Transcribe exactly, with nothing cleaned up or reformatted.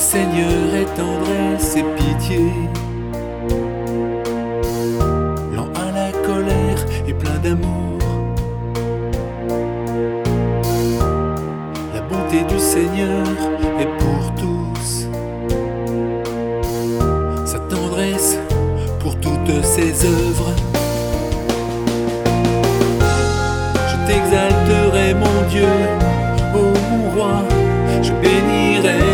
Seigneur est tendresse et pitié, lent à la colère et plein d'amour. La bonté du Seigneur est pour tous, sa tendresse pour toutes ses œuvres. Je t'exalterai mon Dieu, ô mon roi, je bénirai